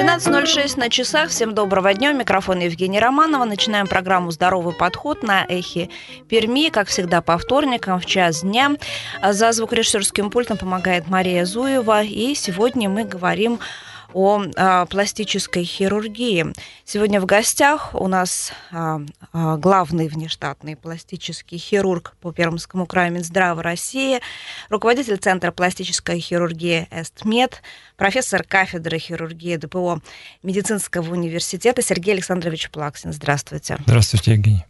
12:06 на часах. Всем доброго дня. Микрофон Евгения Романова. Начинаем программу «Здоровый подход» на Эхе Перми. Как всегда, по вторникам в час дня. За звукорежиссерским пультом помогает Мария Зуева. И сегодня мы говорим о пластической хирургии. Сегодня в гостях у нас главный внештатный пластический хирург по Пермскому краю Минздрава России, руководитель Центра пластической хирургии ЭстМед, профессор кафедры хирургии ДПО Медицинского университета Сергей Александрович Плаксин. Здравствуйте. Здравствуйте, Евгений.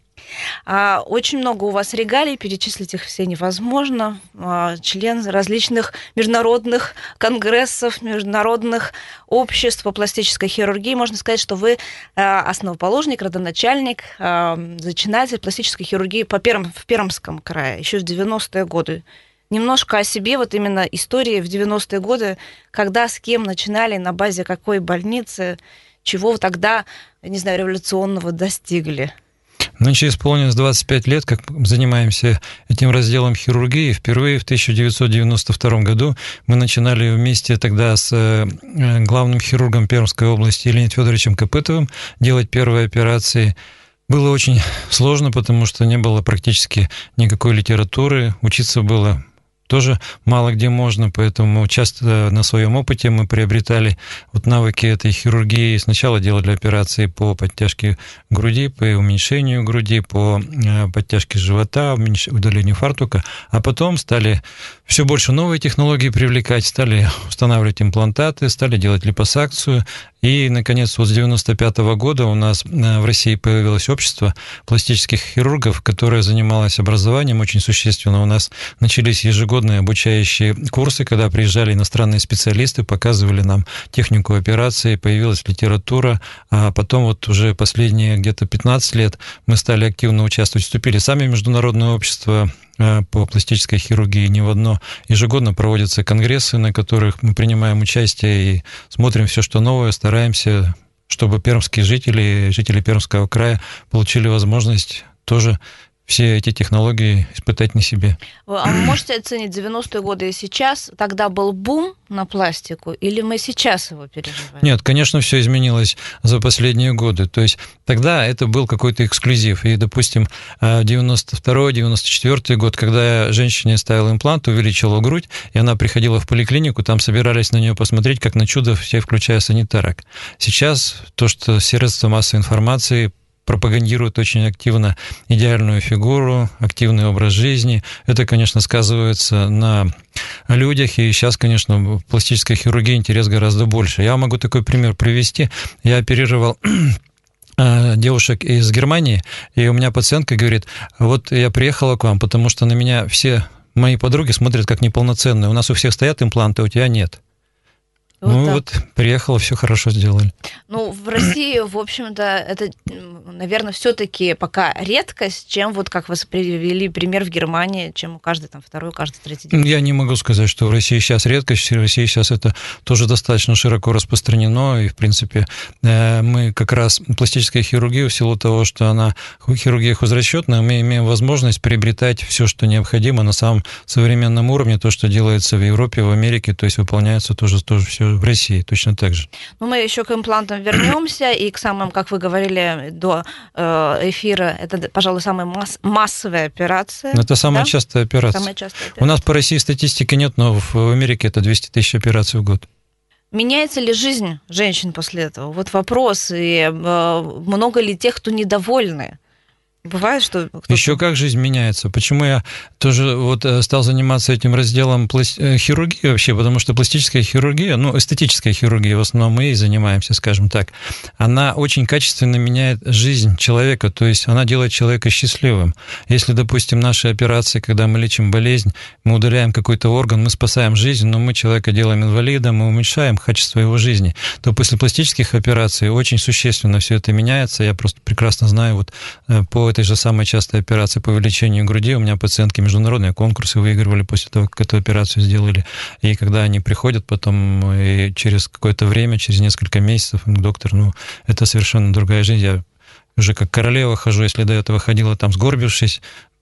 Очень много у вас регалий, перечислить их все невозможно. Член различных международных конгрессов, международных обществ по пластической хирургии. Можно сказать, что вы основоположник, родоначальник, зачинатель пластической хирургии в Пермском крае еще в 90-е годы. Немножко о себе, вот именно истории в 90-е годы, когда, с кем начинали, на базе какой больницы, чего вы тогда, не знаю, революционного достигли. Нынче исполнилось 25 лет, как занимаемся этим разделом хирургии. Впервые в 1992 году мы начинали вместе тогда с главным хирургом Пермской области Леонидом Федоровичем Копытовым делать первые операции. Было очень сложно, потому что не было практически никакой литературы, учиться было тоже мало где можно, поэтому часто на своем опыте мы приобретали навыки этой хирургии. Сначала делали операции по подтяжке груди, по уменьшению груди, по подтяжке живота, удалению фартука, а потом стали все больше новые технологии привлекать, стали устанавливать имплантаты, стали делать липосакцию. И, наконец, с 1995 года у нас в России появилось общество пластических хирургов, которое занималось образованием очень существенно. У нас начались ежегодные обучающие курсы, когда приезжали иностранные специалисты, показывали нам технику операции, появилась литература, а потом уже последние где-то 15 лет мы стали активно участвовать, вступили сами в международное общество по пластической хирургии, не в одно. Ежегодно проводятся конгрессы, на которых мы принимаем участие и смотрим все, что новое, стараемся, чтобы пермские жители Пермского края получили возможность тоже все эти технологии испытать на себе. А вы можете оценить 90-е годы и сейчас? Тогда был бум на пластику, или мы сейчас его переживаем? Нет, конечно, все изменилось за последние годы. То есть тогда это был какой-то эксклюзив. И, допустим, 92-94 год, когда я женщине ставил имплант, увеличила грудь, и она приходила в поликлинику, там собирались на нее посмотреть, как на чудо, все, включая санитарок. Сейчас то, что средства массовой информации пропагандируют очень активно идеальную фигуру, активный образ жизни. Это, конечно, сказывается на людях, и сейчас, конечно, в пластической хирургии интерес гораздо больше. Я могу такой пример привести. Я оперировал девушек из Германии, и у меня пациентка говорит: вот я приехала к вам, потому что на меня все мои подруги смотрят как неполноценные. У нас у всех стоят импланты, у тебя нет. Приехала, все хорошо сделали. В России, в общем-то, это, наверное, все-таки пока редкость, чем как вы привели пример в Германии, чем у каждый второй, каждый третий день. Я не могу сказать, что в России сейчас редкость. В России сейчас это тоже достаточно широко распространено, и, в принципе, мы как раз пластическая хирургия, в силу того, что она хирургия хозрасчетная, мы имеем возможность приобретать все, что необходимо на самом современном уровне, то, что делается в Европе, в Америке, то есть выполняется тоже все в России точно так же. Мы еще к имплантам вернемся, и к самым, как вы говорили до эфира, это, пожалуй, самая массовая операция. Это самая частая операция. У нас по России статистики нет, но в Америке это 200 тысяч операций в год. Меняется ли жизнь женщин после этого? Вот вопрос. И много ли тех, кто недовольны? Бывает, что... Еще как жизнь меняется. Почему я тоже стал заниматься этим разделом хирургии вообще? Потому что пластическая хирургия, эстетическая хирургия, в основном мы ей занимаемся, скажем так, она очень качественно меняет жизнь человека, то есть она делает человека счастливым. Если, допустим, наши операции, когда мы лечим болезнь, мы удаляем какой-то орган, мы спасаем жизнь, но мы человека делаем инвалидом, мы уменьшаем качество его жизни, то после пластических операций очень существенно все это меняется. Я просто прекрасно знаю по этой же самой частой операции по увеличению груди. У меня пациентки международные конкурсы выигрывали после того, как эту операцию сделали. И когда они приходят потом, и через какое-то время, через несколько месяцев, доктор, это совершенно другая жизнь. Я уже как королева хожу, если до этого ходила сгорбившись,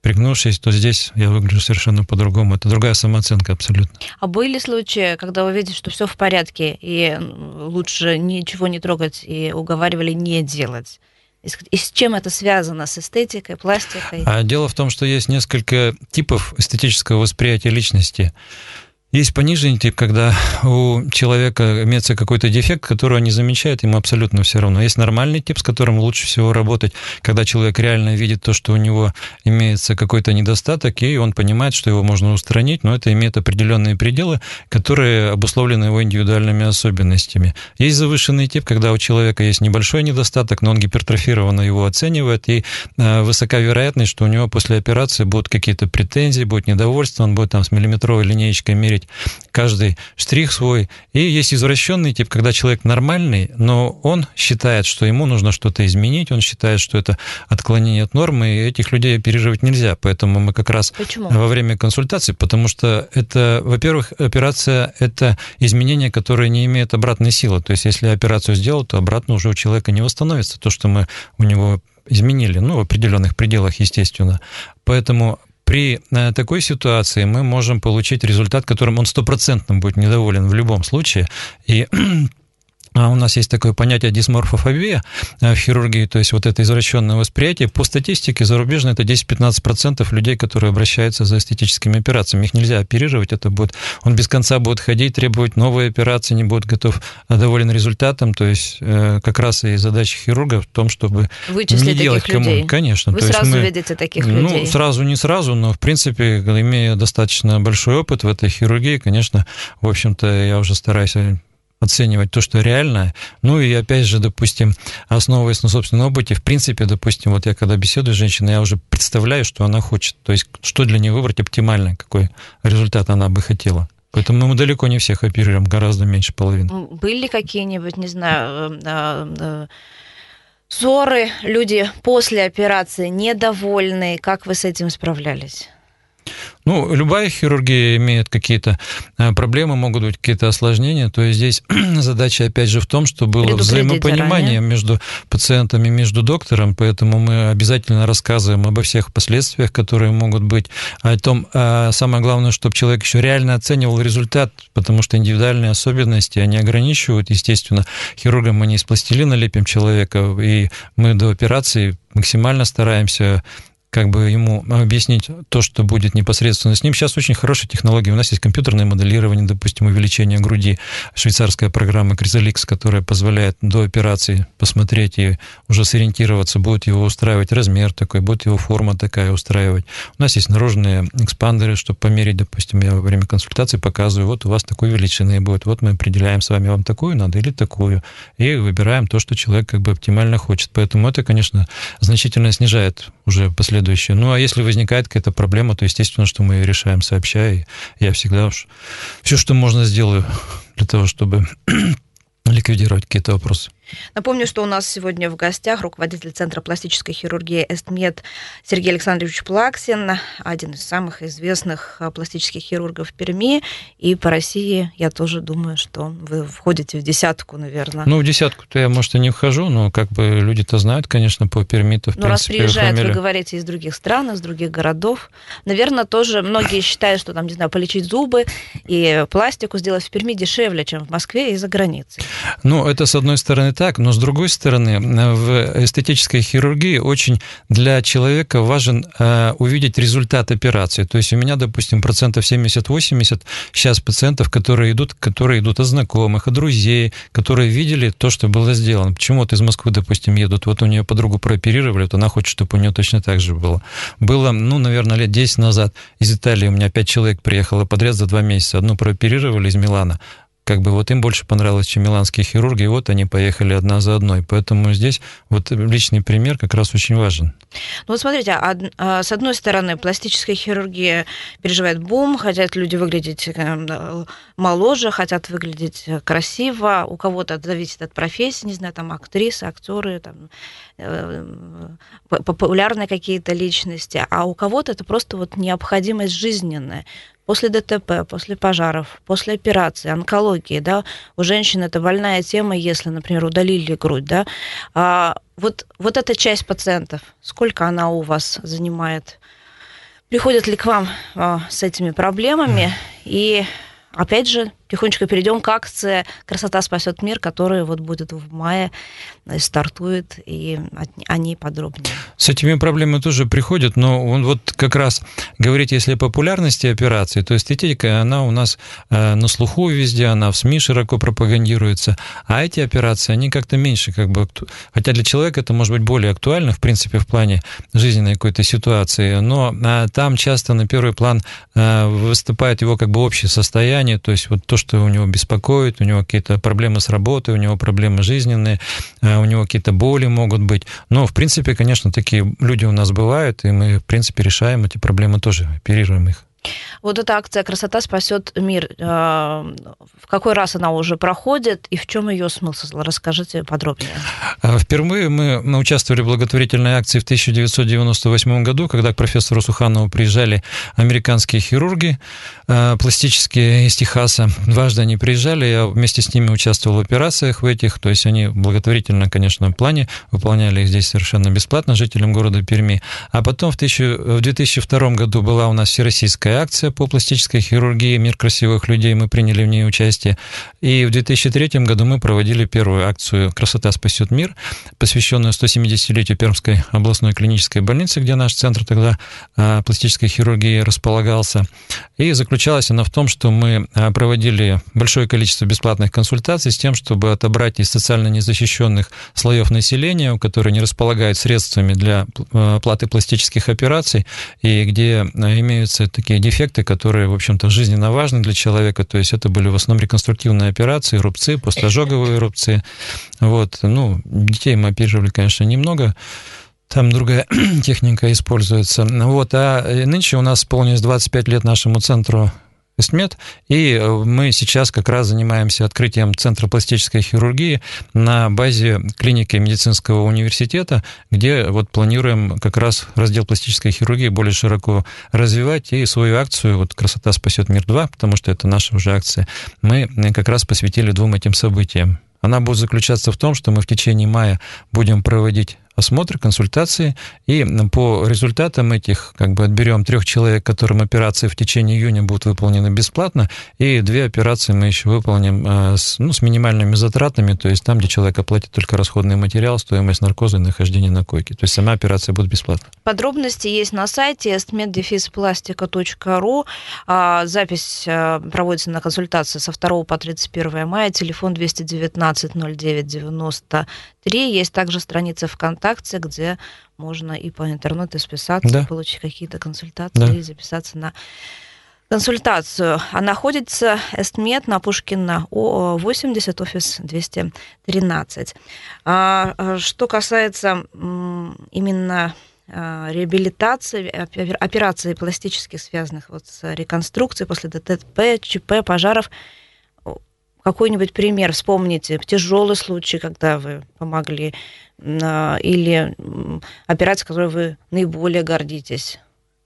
пригнувшись, то здесь я выгляжу совершенно по-другому. Это другая самооценка абсолютно. А были случаи, когда вы видите, что все в порядке, и лучше ничего не трогать, и уговаривали не делать? И с чем это связано? С эстетикой, пластикой? Дело в том, что есть несколько типов эстетического восприятия личности. Есть пониженный тип, когда у человека имеется какой-то дефект, который он не замечает, ему абсолютно все равно. Есть нормальный тип, с которым лучше всего работать, когда человек реально видит то, что у него имеется какой-то недостаток, и он понимает, что его можно устранить, но это имеет определенные пределы, которые обусловлены его индивидуальными особенностями. Есть завышенный тип, когда у человека есть небольшой недостаток, но он гипертрофированно его оценивает, и высока вероятность, что у него после операции будут какие-то претензии, будет недовольство, он будет там с миллиметровой линеечкой мерить каждый штрих свой. И есть извращенный тип, когда человек нормальный, но он считает, что ему нужно что-то изменить, он считает, что это отклонение от нормы, и этих людей оперировать нельзя. Поэтому мы как раз во время консультации, потому что это, во-первых, операция – это изменение, которое не имеет обратной силы. То есть если операцию сделал, то обратно уже у человека не восстановится то, что мы у него изменили, в определенных пределах, естественно. Поэтому при такой ситуации мы можем получить результат, которым он 100% будет недоволен в любом случае. И у нас есть такое понятие дисморфофобия в хирургии, то есть вот это извращенное восприятие. По статистике зарубежной это 10-15% людей, которые обращаются за эстетическими операциями. Их нельзя оперировать, он без конца будет ходить, требовать новые операции, не будет доволен результатом. То есть как раз и задача хирурга в том, чтобы вычислить не делать таких людей. Конечно. Вы сразу видите таких людей? Сразу не сразу, но в принципе, имея достаточно большой опыт в этой хирургии, конечно, в общем-то, я уже стараюсь оценивать то, что реально. И опять же, допустим, основываясь на собственном опыте, в принципе, допустим, вот я когда беседую с женщиной, я уже представляю, что она хочет, то есть что для нее выбрать оптимально, какой результат она бы хотела. Поэтому мы далеко не всех оперируем, гораздо меньше половины. Были какие-нибудь, не знаю, ссоры, люди после операции недовольные? Как вы с этим справлялись? Любая хирургия имеет какие-то проблемы, могут быть какие-то осложнения. То есть здесь задача, опять же, в том, что было взаимопонимание между пациентами, между доктором, поэтому мы обязательно рассказываем обо всех последствиях, которые могут быть, о том, самое главное, чтобы человек еще реально оценивал результат, потому что индивидуальные особенности, они ограничивают, естественно, хирургом мы не из пластилина лепим человека, и мы до операции максимально стараемся ему объяснить то, что будет непосредственно с ним. Сейчас очень хорошие технологии. У нас есть компьютерное моделирование, допустим, увеличение груди, швейцарская программа Кризаликс, которая позволяет до операции посмотреть и уже сориентироваться, будет его устраивать размер такой, будет его форма такая устраивать. У нас есть наружные экспандеры, чтобы померить, допустим, я во время консультации показываю, вот у вас такой величины будет, вот мы определяем с вами, вам такую надо или такую, и выбираем то, что человек оптимально хочет. Поэтому это, конечно, значительно снижает уже последующие. А если возникает какая-то проблема, то, естественно, что мы ее решаем сообща, и я всегда все, что можно, сделаю для того, чтобы ликвидировать какие-то вопросы. Напомню, что у нас сегодня в гостях руководитель Центра пластической хирургии «Эстмед» Сергей Александрович Плаксин, один из самых известных пластических хирургов в Перми. И по России, я тоже думаю, что вы входите в десятку, наверное. В десятку-то я, может, и не вхожу, но люди-то знают, конечно, по Перми-то, в принципе. Раз приезжают, вы говорите, из других стран, из других городов. Наверное, тоже многие считают, что полечить зубы и пластику сделать в Перми дешевле, чем в Москве и за границей. Это, с одной стороны, так, но с другой стороны, в эстетической хирургии очень для человека важен увидеть результат операции. То есть у меня, допустим, 70-80% сейчас пациентов, которые идут от знакомых, от друзей, которые видели то, что было сделано. Почему из Москвы, допустим, едут, у нее подругу прооперировали, она хочет, чтобы у нее точно так же было. Было, наверное, лет 10 назад из Италии у меня 5 человек приехало подряд за 2 месяца. Одну прооперировали из Милана. Им больше понравилось, чем миланские хирурги, и они поехали одна за одной. Поэтому здесь личный пример как раз очень важен. Смотрите, с одной стороны, пластическая хирургия переживает бум, хотят люди выглядеть моложе, хотят выглядеть красиво, у кого-то это зависит от профессии, не знаю, актрисы, актеры, популярные какие-то личности, а у кого-то это просто необходимость жизненная. После ДТП, после пожаров, после операции, онкологии, у женщин это больная тема, если, например, удалили грудь, Вот эта часть пациентов, сколько она у вас занимает Приходят ли к вам с этими проблемами? И опять же, тихонечко перейдем к акции «Красота спасет мир», которая вот будет в мае, стартует, и о ней подробнее. С этими проблемами тоже приходят, но вот как раз говорить, если о популярности операции, то эстетика, она у нас на слуху везде, она в СМИ широко пропагандируется, а эти операции, они как-то меньше, хотя для человека это может быть более актуально, в принципе, в плане жизненной какой-то ситуации, но там часто на первый план выступает его общее состояние, то есть вот то, что у него беспокоит, у него какие-то проблемы с работой, у него проблемы жизненные, у него какие-то боли могут быть. Но, в принципе, конечно, такие люди у нас бывают, и мы, в принципе, решаем эти проблемы тоже, оперируем их. Вот эта акция «Красота спасет мир», в какой раз она уже проходит и в чем ее смысл? Расскажите подробнее. Впервые мы участвовали в благотворительной акции в 1998 году, когда к профессору Суханову приезжали американские хирурги пластические из Техаса. Дважды они приезжали, я вместе с ними участвовал в операциях в этих, то есть они в благотворительном, конечно, плане выполняли их здесь совершенно бесплатно жителям города Перми. А потом в 2002 году была у нас всероссийская акция по пластической хирургии «Мир красивых людей», мы приняли в ней участие. И в 2003 году мы проводили первую акцию «Красота спасет мир», посвященную 170-летию Пермской областной клинической больницы, где наш центр тогда пластической хирургии располагался. И заключалась она в том, что мы проводили большое количество бесплатных консультаций с тем, чтобы отобрать из социально незащищенных слоев населения, которые не располагают средствами для оплаты пластических операций, и где имеются такие дефекты, которые, в общем-то, жизненно важны для человека. То есть это были в основном реконструктивные операции, рубцы, постожоговые рубцы. Детей мы оперировали, конечно, немного. Там другая техника используется. А нынче у нас исполнилось 25 лет нашему центру Эстмед, и мы сейчас как раз занимаемся открытием Центра пластической хирургии на базе клиники медицинского университета, где планируем как раз раздел пластической хирургии более широко развивать, и свою акцию «Красота спасет мир 2», потому что это наша уже акция, мы как раз посвятили 2 этим событиям. Она будет заключаться в том, что мы в течение мая будем проводить осмотр, консультации, и по результатам этих отберем 3 человек, которым операции в течение июня будут выполнены бесплатно, и 2 операции мы еще выполним с минимальными затратами, то есть там, где человек оплатит только расходный материал, стоимость наркоза и нахождение на койке. То есть сама операция будет бесплатна. Подробности есть на сайте estmed-plastica.ru. Запись проводится на консультации со 2 по 31 мая. Телефон 219-09-93. Есть также страница ВКонтакте, где можно и по интернету списаться, получить какие-то консультации и записаться на консультацию. А находится Эстмед на Пушкина 80, офис 213. Что касается именно реабилитации, операций пластических, связанных с реконструкцией после ДТП, ЧП, пожаров, какой-нибудь пример вспомните, тяжелый случай, когда вы помогли, или операция, которой вы наиболее гордитесь?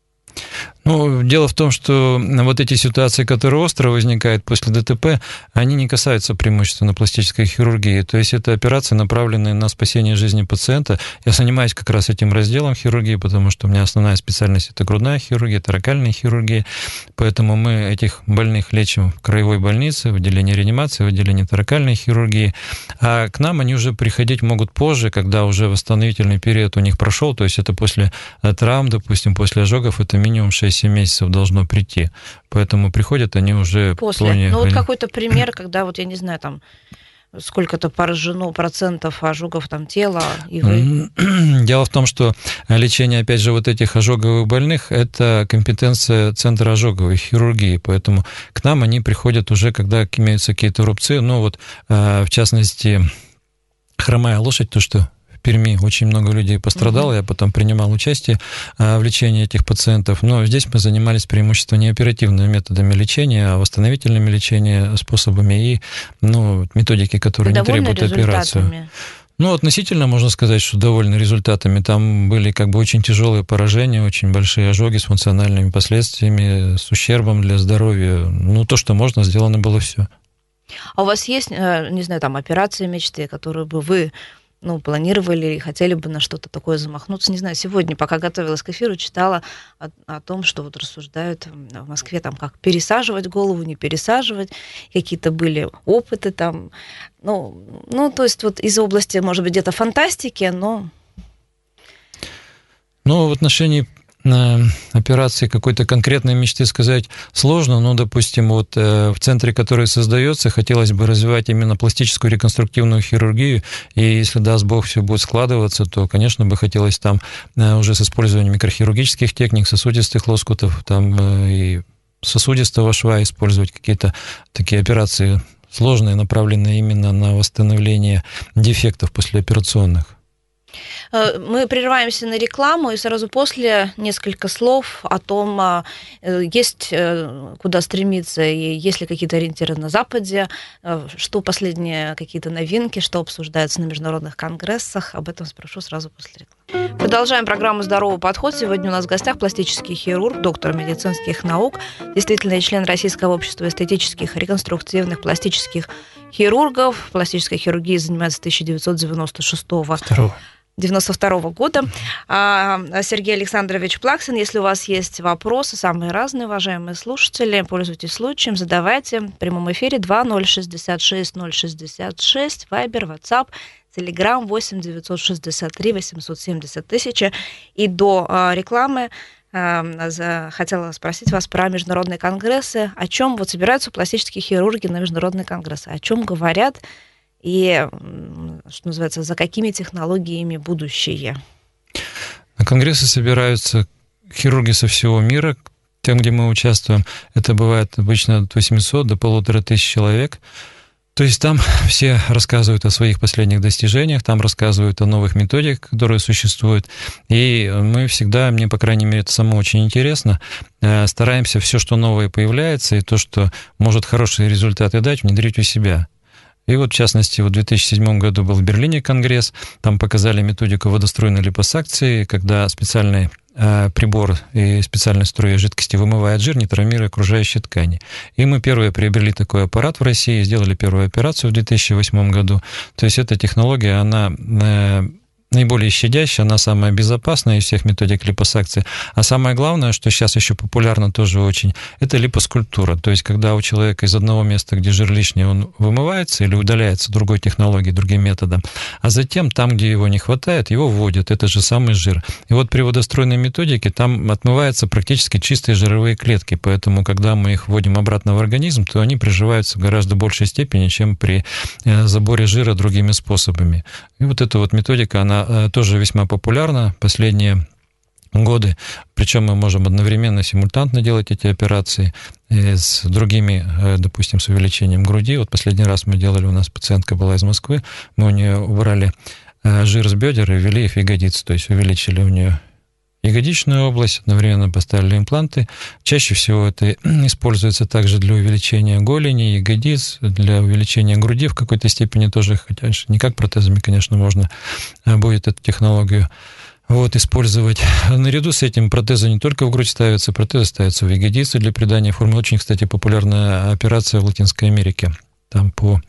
Дело в том, что эти ситуации, которые остро возникают после ДТП, они не касаются преимущественно пластической хирургии. То есть это операции, направленные на спасение жизни пациента. Я занимаюсь как раз этим разделом хирургии, потому что у меня основная специальность – это грудная хирургия, торакальная хирургия. Поэтому мы этих больных лечим в краевой больнице, в отделении реанимации, в отделении торакальной хирургии. А к нам они уже приходить могут позже, когда уже восстановительный период у них прошел. То есть это после травм, допустим, после ожогов, это минимум 6-7 месяцев должно прийти. Поэтому приходят они уже после. Какой-то пример, когда я не знаю, сколько-то поражено процентов ожогов тела, и вы... Дело в том, что лечение, опять же, этих ожоговых больных – это компетенция Центра ожоговой хирургии, поэтому к нам они приходят уже, когда имеются какие-то рубцы, в частности, хромая лошадь, то, что в Перми очень много людей пострадало, я потом принимал участие в лечении этих пациентов, но здесь мы занимались преимущественно не оперативными методами лечения, а восстановительными лечения способами и методики, которые не требуют операцию. Относительно можно сказать, что довольны результатами. Там были очень тяжелые поражения, очень большие ожоги с функциональными последствиями, с ущербом для здоровья. То, что можно, сделано было все. А у вас есть, не знаю, операции мечты, которые бы вы планировали и хотели бы на что-то такое замахнуться. Не знаю, сегодня, пока готовилась к эфиру, читала о том, что вот рассуждают в Москве, там, как пересаживать голову, не пересаживать. Какие-то были опыты там. То есть вот из области, может быть, где-то фантастики, но... В отношении операции какой-то конкретной мечты сказать сложно, но, допустим, вот в центре, который создается, хотелось бы развивать именно пластическую реконструктивную хирургию, и если, даст Бог, все будет складываться, то, конечно, бы хотелось там уже с использованием микрохирургических техник, сосудистых лоскутов, там и сосудистого шва использовать какие-то такие операции сложные, направленные именно на восстановление дефектов послеоперационных. Мы прерываемся на рекламу, и сразу после несколько слов о том, есть куда стремиться, и есть ли какие-то ориентиры на Западе, что последние какие-то новинки, что обсуждается на международных конгрессах. Об этом спрошу сразу после рекламы. Продолжаем программу «Здоровый подход». Сегодня у нас в гостях пластический хирург, доктор медицинских наук, действительно член Российского общества эстетических, реконструктивных, пластических хирургов. Пластической хирургией занимается с 1992 года. Сергей Александрович Плаксин, если у вас есть вопросы, самые разные, уважаемые слушатели, пользуйтесь случаем, задавайте. В прямом эфире 2066-066, Вайбер, WhatsApp, Telegram 8-963-870-1000. И до рекламы хотела спросить вас про международные конгрессы. О чем вот собираются пластические хирурги на международные конгрессы? О чем говорят? И, что называется, за какими технологиями будущее? На конгрессы собираются хирурги со всего мира. Там, где мы участвуем, это бывает обычно от 800 до 1500 человек. То есть там все рассказывают о своих последних достижениях, там рассказывают о новых методиках, которые существуют. И мы всегда, мне, по крайней мере, это само очень интересно, стараемся все, что новое появляется, и то, что может хорошие результаты дать, внедрить у себя. И вот, в частности, в 2007 году был в Берлине конгресс, там показали методику водоструйной липосакции, когда специальный прибор и специальной струей жидкости вымывает жир, не травмируя окружающие ткани. И мы первые приобрели такой аппарат в России, сделали первую операцию в 2008 году. То есть эта технология, она наиболее щадящая, она самая безопасная из всех методик липосакции. А самое главное, что сейчас еще популярно тоже очень, это липоскульптура. То есть когда у человека из одного места, где жир лишний, он вымывается или удаляется другой технологией, другим методом, а затем там, где его не хватает, его вводят. Это же самый жир. И вот при водоструйной методике там отмываются практически чистые жировые клетки. Поэтому, когда мы их вводим обратно в организм, то они приживаются в гораздо большей степени, чем при заборе жира другими способами. И вот эта вот методика, она тоже весьма популярна последние годы, причем мы можем одновременно, симультантно делать эти операции с другими, допустим, с увеличением груди. Вот последний раз мы делали, у нас пациентка была из Москвы, мы у нее убрали жир с бедер и ввели их в ягодицы, то есть увеличили у нее ягодичную область, одновременно поставили импланты. Чаще всего это используется также для увеличения голени, ягодиц, для увеличения груди в какой-то степени тоже, хотя не как протезами, конечно, можно будет эту технологию использовать. Наряду с этим протезы не только в грудь ставятся, протезы ставятся в ягодицы для придания формы. Очень, кстати, популярная операция в Латинской Америке. Там по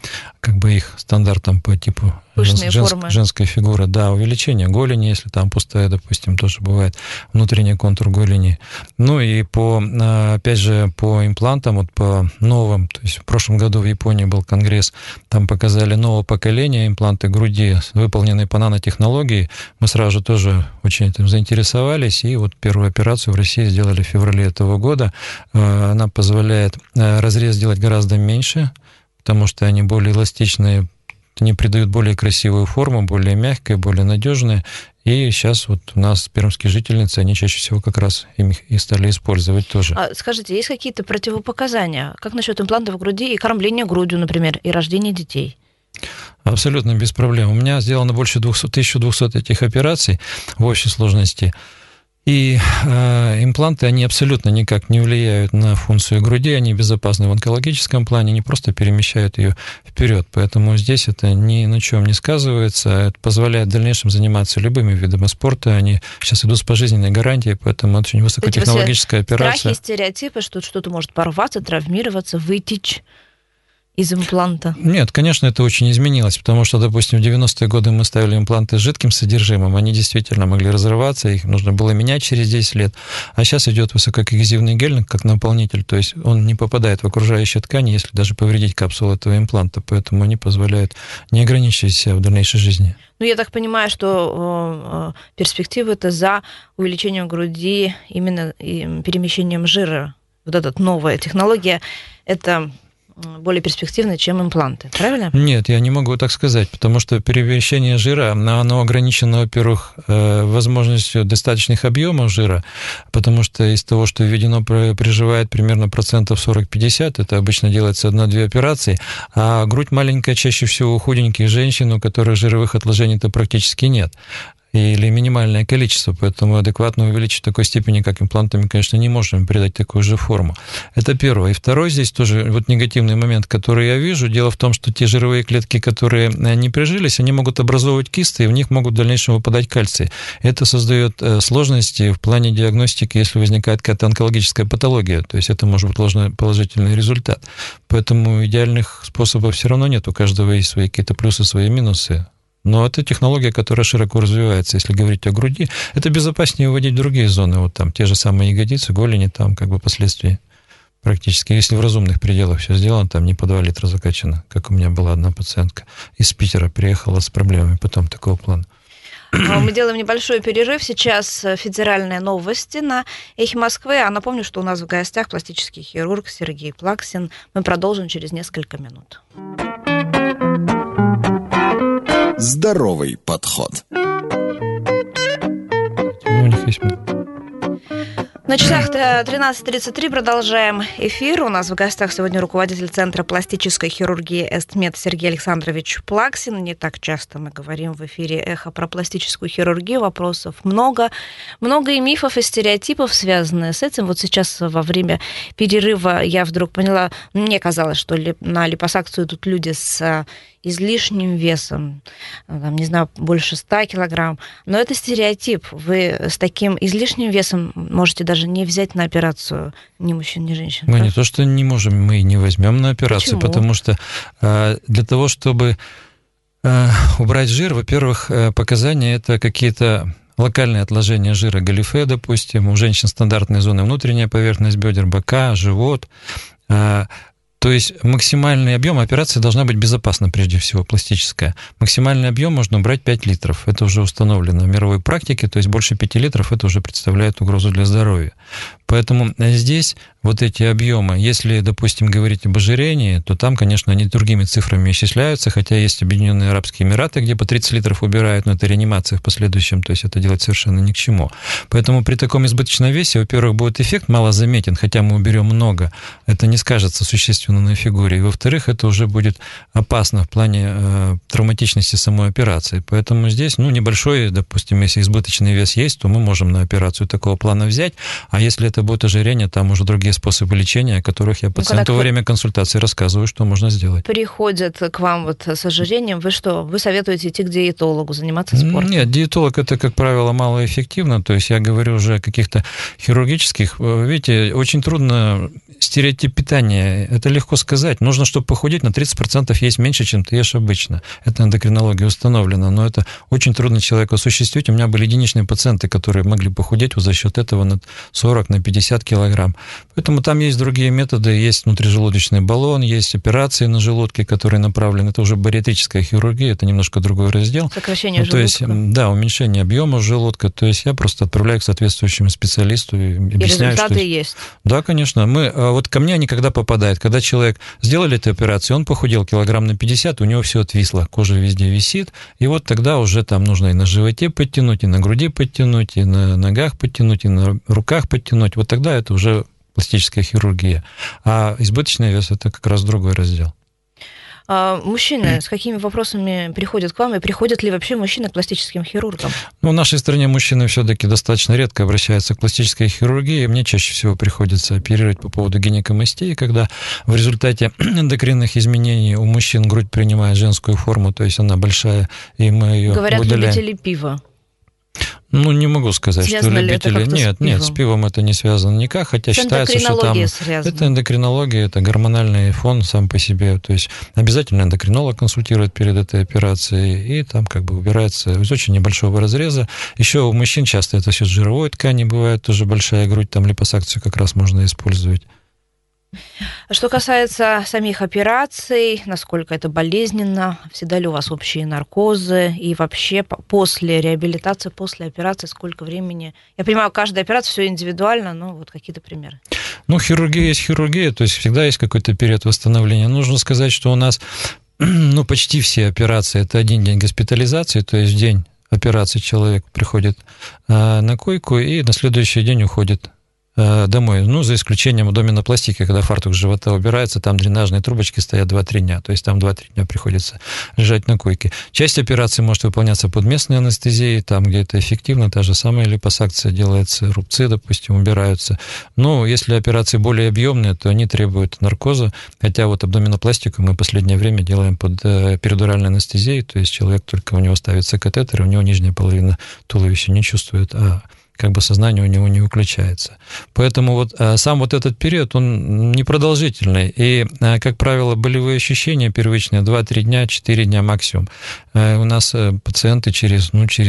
их стандартам по типу женской фигуры. Да, увеличение голени, если там пустая, допустим, тоже бывает внутренний контур голени. Ну и опять же, по имплантам, вот по новым, то есть в прошлом году в Японии был конгресс, там показали нового поколения импланты груди, выполненные по нанотехнологии. Мы сразу же тоже очень этим заинтересовались, и вот первую операцию в России сделали в феврале этого года. Она позволяет разрез делать гораздо меньше, потому что они более эластичные, они придают более красивую форму, более мягкие, более надежные. И сейчас вот у нас пермские жительницы, они чаще всего как раз их и стали использовать тоже. Скажите, есть какие-то противопоказания? Как насчет имплантов в груди и кормления грудью, например, и рождения детей? Абсолютно без проблем. У меня сделано больше 1200 этих операций в общей сложности. И импланты, они абсолютно никак не влияют на функцию груди, они безопасны в онкологическом плане, они просто перемещают ее вперед. Поэтому здесь это ни на чем не сказывается, это позволяет в дальнейшем заниматься любыми видами спорта. Они сейчас идут с пожизненной гарантией, поэтому это очень высокотехнологическая операция. Страхи, стереотипы, что что-то может порваться, травмироваться, вытечь. из импланта? Нет, конечно, это очень изменилось, потому что, допустим, в 90-е годы мы ставили импланты с жидким содержимым, они действительно могли разрываться, их нужно было менять через 10 лет, а сейчас идет высококогезивный гель как наполнитель, то есть он не попадает в окружающие ткани, если даже повредить капсулу этого импланта, поэтому они позволяют не ограничивать себя в дальнейшей жизни. Ну, я так понимаю, что перспективы это за увеличением груди, именно перемещением жира. Вот эта новая технология, это более перспективно, чем импланты, правильно? Нет, я не могу так сказать, потому что перемещение жира, оно ограничено, во-первых, возможностью достаточных объемов жира, потому что из того, что введено, приживает примерно 40-50%, это обычно делается 1-2 операции, а грудь маленькая, чаще всего у худеньких женщин, у которых жировых отложений-то практически нет. Или минимальное количество, поэтому адекватно увеличить в такой степени, как имплантами, конечно, не можем придать такую же форму. Это первое. И второй здесь тоже вот негативный момент, который я вижу. Дело в том, что те жировые клетки, которые не прижились, они могут образовывать кисты, и в них могут в дальнейшем выпадать кальций. Это создает сложности в плане диагностики, если возникает какая-то онкологическая патология, то есть это может быть ложноположительный результат. Поэтому идеальных способов все равно нет, у каждого есть свои какие-то плюсы, свои минусы. Но это технология, которая широко развивается. Если говорить о груди, это безопаснее вводить в другие зоны. Вот там те же самые ягодицы, голени, там как бы последствия практически. Если в разумных пределах все сделано, там не по 2 литра закачано. Как у меня была одна пациентка из Питера, приехала с проблемами потом такого плана. Мы делаем небольшой перерыв. Сейчас федеральные новости на Эхе Москвы. А напомню, что у нас в гостях пластический хирург Сергей Плаксин. Мы продолжим через несколько минут. Здоровый подход. У них есть... На часах 13:33 продолжаем эфир. У нас в гостях сегодня руководитель Центра пластической хирургии Эстмед Сергей Александрович Плаксин. Не так часто мы говорим в эфире «Эхо» про пластическую хирургию. Вопросов много. Много и мифов, и стереотипов, связанных с этим. Вот сейчас во время перерыва я вдруг поняла, мне казалось, что на липосакцию идут люди с излишним весом, там, не знаю, больше 100 килограмм. Но это стереотип. Вы с таким излишним весом можете даже не взять на операцию ни мужчин, ни женщин. Мы не то, что не можем, мы не возьмем на операцию. Почему? Потому что для того, чтобы убрать жир, во-первых, показания – это какие-то локальные отложения жира, галифе, допустим, у женщин стандартные зоны, внутренняя поверхность бедер, бока, живот. То есть максимальный объем операции должна быть безопасна, прежде всего, пластическая. Максимальный объем можно убрать 5 литров. Это уже установлено в мировой практике, то есть больше 5 литров это уже представляет угрозу для здоровья. Поэтому здесь вот эти объемы, если, допустим, говорить об ожирении, то там, конечно, они другими цифрами исчисляются, хотя есть Объединенные Арабские Эмираты, где по 30 литров убирают, но это реанимация в последующем, то есть это делать совершенно ни к чему. Поэтому при таком избыточном весе, во-первых, будет эффект малозаметен, хотя мы уберем много, это не скажется существенно на фигуре, и, во-вторых, это уже будет опасно в плане травматичности самой операции. Поэтому здесь, небольшой, допустим, если избыточный вес есть, то мы можем на операцию такого плана взять, а если это будет ожирение, там уже другие способы лечения, о которых я пациенту во время консультации рассказываю, что можно сделать. Приходят к вам вот с ожирением, вы что, вы советуете идти к диетологу, заниматься спортом? Нет, диетолог это, как правило, малоэффективно, то есть я говорю уже о каких-то хирургических, видите, очень трудно стереотип питания, это легко сказать, нужно, чтобы похудеть, на 30% есть меньше, чем ты ешь обычно, это эндокринология установлено, но это очень трудно человеку осуществить, у меня были единичные пациенты, которые могли похудеть вот за счет этого на 40, на 50 килограмм. Поэтому там есть другие методы, есть внутрижелудочный баллон, есть операции на желудке, которые направлены, это уже бариатрическая хирургия, это немножко другой раздел. Сокращение желудка. То есть, да, уменьшение объема желудка, то есть я просто отправляю к соответствующему специалисту и объясняю, результаты есть? Да, конечно. Вот ко мне они когда попадают, когда человек сделали эту операцию, он похудел килограмм на 50, у него все отвисло, кожа везде висит, и вот тогда уже там нужно и на животе подтянуть, и на груди подтянуть, и на ногах подтянуть, и на руках подтянуть, вот тогда это уже пластическая хирургия. А избыточный вес – это как раз другой раздел. Мужчины с какими вопросами приходят к вам, и приходят ли вообще мужчины к пластическим хирургам? В нашей стране мужчины все-таки достаточно редко обращаются к пластической хирургии. Мне чаще всего приходится оперировать по поводу гинекомастии, когда в результате эндокринных изменений у мужчин грудь принимает женскую форму, то есть она большая, и мы ее Говорят, удаляем. любители пива. Ну, не могу сказать, связано что любители... Нет, с пивом это не связано никак, хотя считается, что там... Это эндокринология, это гормональный фон сам по себе. То есть обязательно эндокринолог консультирует перед этой операцией, и там как бы убирается из очень небольшого разреза. Еще у мужчин часто это все с жировой ткани бывает, тоже большая грудь, там липосакцию как раз можно использовать. Что касается самих операций, насколько это болезненно, всегда ли у вас общие наркозы, и вообще после реабилитации, после операции сколько времени? Я понимаю, каждая операция все индивидуально, но вот какие-то примеры. Ну, хирургия есть хирургия, то есть всегда есть какой-то период восстановления. Нужно сказать, что у нас почти все операции – это 1 день госпитализации, то есть в день операции человек приходит на койку и на следующий день уходит домой, ну, за исключением абдоминопластики, когда фартук с живота убирается, там дренажные трубочки стоят 2-3 дня, то есть там 2-3 дня приходится лежать на койке. Часть операций может выполняться под местной анестезией, там, где это эффективно, та же самая липосакция делается, рубцы, допустим, убираются. Но если операции более объемные, то они требуют наркоза, хотя вот абдоминопластику мы в последнее время делаем под перидуральной анестезией, то есть человек только у него ставится катетер, и у него нижняя половина туловища не чувствует, а как бы сознание у него не выключается. Поэтому вот сам вот этот период, он непродолжительный. И, как правило, болевые ощущения первичные 2-3 дня, 4 дня максимум. У нас пациенты через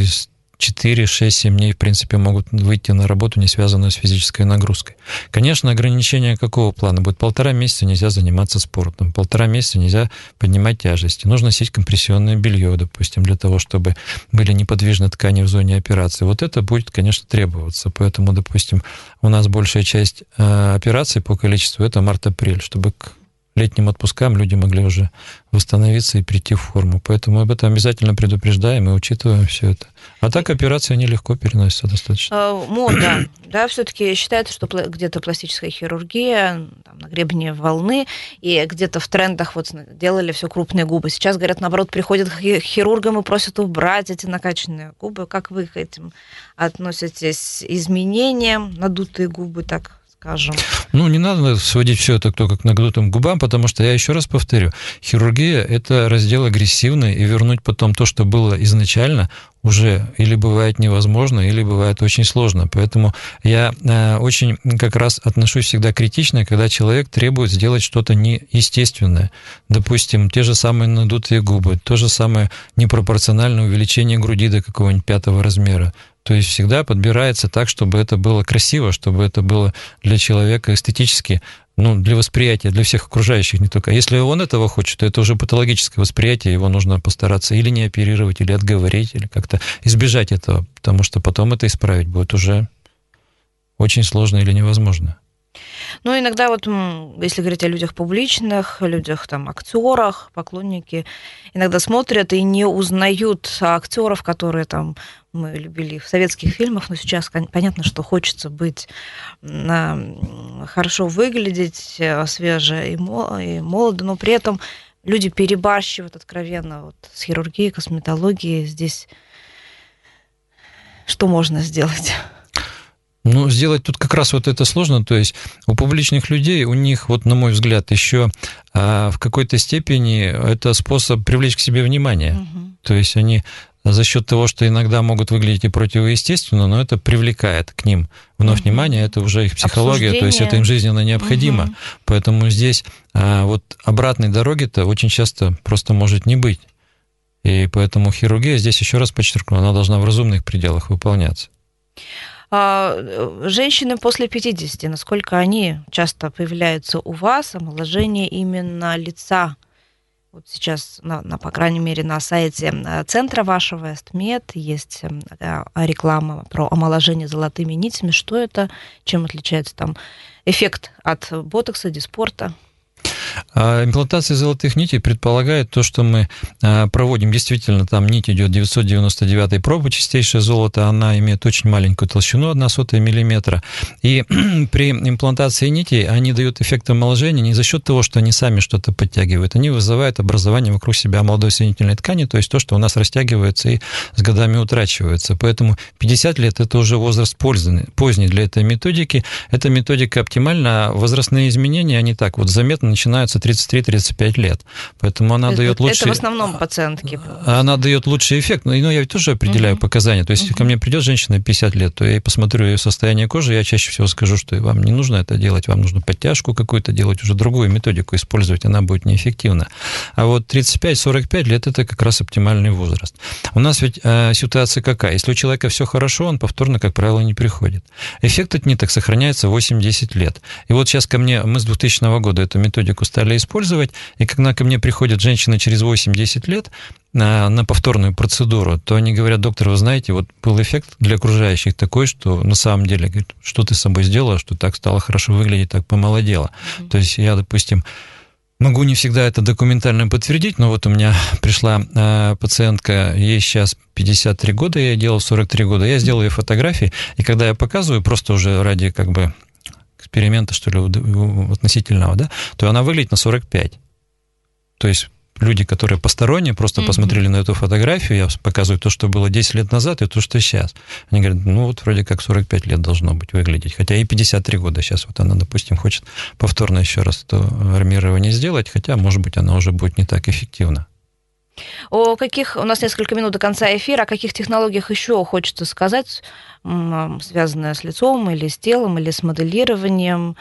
4, 6, 7 дней, в принципе, могут выйти на работу, не связанную с физической нагрузкой. Конечно, ограничения какого плана? Будет 1,5 месяца нельзя заниматься спортом, 1,5 месяца нельзя поднимать тяжести. Нужно носить компрессионное белье, допустим, для того, чтобы были неподвижны ткани в зоне операции. Вот это будет, конечно, требоваться. Поэтому, допустим, у нас большая часть операций по количеству – это март-апрель, чтобы к летним отпускам люди могли уже восстановиться и прийти в форму. Поэтому об этом обязательно предупреждаем и учитываем все это. А так операция нелегко переносится достаточно. Мода, да, все-таки считается, что где-то пластическая хирургия там, на гребне волны, и где-то в трендах вот делали все крупные губы. Сейчас, говорят, наоборот, приходят к хирургам и просят убрать эти накачанные губы. Как вы к этим относитесь? Изменениям, надутые губы, так скажем? Ну, не надо сводить все это только к надутым губам, потому что, я еще раз повторю, хирургия – это раздел агрессивный, и вернуть потом то, что было изначально, уже или бывает невозможно, или бывает очень сложно. Поэтому я очень как раз отношусь всегда критично, когда человек требует сделать что-то неестественное. Допустим, те же самые надутые губы, то же самое непропорциональное увеличение груди до какого-нибудь 5-го размера. То есть всегда подбирается так, чтобы это было красиво, чтобы это было для человека эстетически, для восприятия, для всех окружающих не только. Если он этого хочет, то это уже патологическое восприятие, его нужно постараться или не оперировать, или отговорить, или как-то избежать этого, потому что потом это исправить будет уже очень сложно или невозможно. Ну, иногда вот, если говорить о людях публичных, людях, там, актерах, поклонники, иногда смотрят и не узнают актеров, которые там мы любили в советских фильмах, но сейчас понятно, что хочется быть хорошо выглядеть, свеже и молодо, но при этом люди перебарщивают откровенно вот с хирургией, косметологией. Здесь что можно сделать? Сделать тут как раз вот это сложно, то есть у публичных людей, у них, вот на мой взгляд, еще в какой-то степени это способ привлечь к себе внимание. То есть они за счет того, что иногда могут выглядеть и противоестественно, но это привлекает к ним вновь внимание, это уже их психология, то есть это им жизненно необходимо. Поэтому здесь вот обратной дороги-то очень часто просто может не быть. И поэтому хирургия, здесь еще раз подчеркну, она должна в разумных пределах выполняться. Женщины после 50, насколько они часто появляются у вас, омоложение именно лица? Вот сейчас, по крайней мере, на сайте центра вашего Эстмед есть реклама про омоложение золотыми нитями. Что это? Чем отличается там эффект от ботокса, диспорта? Имплантация золотых нитей предполагает то, что мы проводим, действительно, там нить идет 999 пробы, чистейшее золото, она имеет очень маленькую толщину, 0,01 миллиметра. И при имплантации нитей они дают эффект омоложения не за счет того, что они сами что-то подтягивают, они вызывают образование вокруг себя молодой соединительной ткани, то есть то, что у нас растягивается и с годами утрачивается. Поэтому 50 лет – это уже возраст поздний для этой методики. Эта методика оптимальна, а возрастные изменения, они так вот заметно начинают начинаются 33-35 лет. Поэтому она дает лучший... Это в основном пациентки. Она дает лучший эффект. Но я ведь тоже определяю показания. То есть, если ко мне придет женщина 50 лет, то я посмотрю ее состояние кожи, я чаще всего скажу, что вам не нужно это делать, вам нужно подтяжку какую-то делать, уже другую методику использовать, она будет неэффективна. А вот 35-45 лет – это как раз оптимальный возраст. У нас ведь ситуация какая? Если у человека все хорошо, он повторно, как правило, не приходит. Эффект от ниток сохраняется 8-10 лет. И вот сейчас мы с 2000 года эту методику стали использовать, и когда ко мне приходят женщины через 8-10 лет на повторную процедуру, то они говорят: доктор, вы знаете, вот был эффект для окружающих такой, что на самом деле, говорит, что ты с собой сделала, что так стало хорошо выглядеть, так помолодела. То есть я, допустим, могу не всегда это документально подтвердить, но вот у меня пришла пациентка, ей сейчас 53 года, я ей делал 43 года, я сделал ей фотографии, и когда я показываю, просто уже ради как бы эксперимента, что ли, относительного, да, то она выглядит на 45. То есть люди, которые посторонние, просто посмотрели на эту фотографию, я показываю то, что было 10 лет назад, и то, что сейчас. Они говорят, ну вот вроде как 45 лет должно быть выглядеть, хотя и 53 года сейчас. Вот она, допустим, хочет повторно еще раз это армирование сделать, хотя, может быть, она уже будет не так эффективна. У нас несколько минут до конца эфира, о каких технологиях еще хочется сказать, связанное с лицом или с телом, или с моделированием?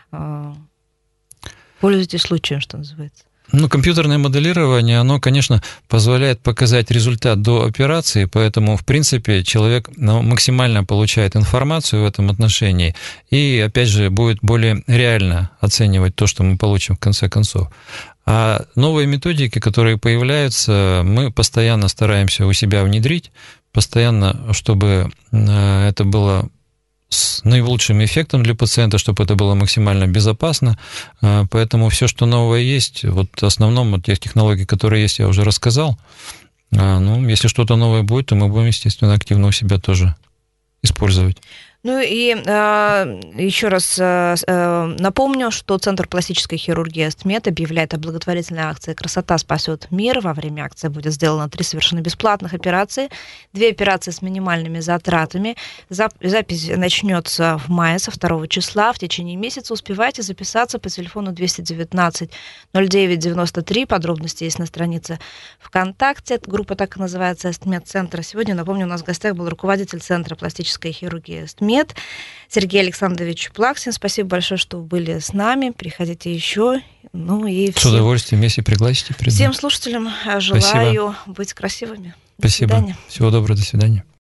Пользуйтесь случаем, что называется. Компьютерное моделирование, оно, конечно, позволяет показать результат до операции, поэтому, в принципе, человек максимально получает информацию в этом отношении и, опять же, будет более реально оценивать то, что мы получим в конце концов. А новые методики, которые появляются, мы постоянно стараемся у себя внедрить, постоянно, чтобы это было с наилучшим эффектом для пациента, чтобы это было максимально безопасно. Поэтому все, что новое есть, вот в основном от тех технологий, которые есть, я уже рассказал. Если что-то новое будет, то мы будем, естественно, активно у себя тоже использовать. Ну и еще раз напомню, что Центр пластической хирургии «Эстмед» объявляет о благотворительной акции «Красота спасет мир». Во время акции будет сделано 3 совершенно бесплатных операции, 2 операции с минимальными затратами. Запись начнется в мае, со 2 числа. В течение месяца успевайте записаться по телефону 219 09 93. Подробности есть на странице ВКонтакте. Группа так и называется «Эстмед-центр». Сегодня, напомню, у нас в гостях был руководитель Центра пластической хирургии «Эстмед» Сергей Александрович Плаксин. Спасибо большое, что были с нами. Приходите еще. С удовольствием, если пригласите. Всем слушателям желаю быть красивыми. Спасибо. До свидания. Всего доброго, до свидания.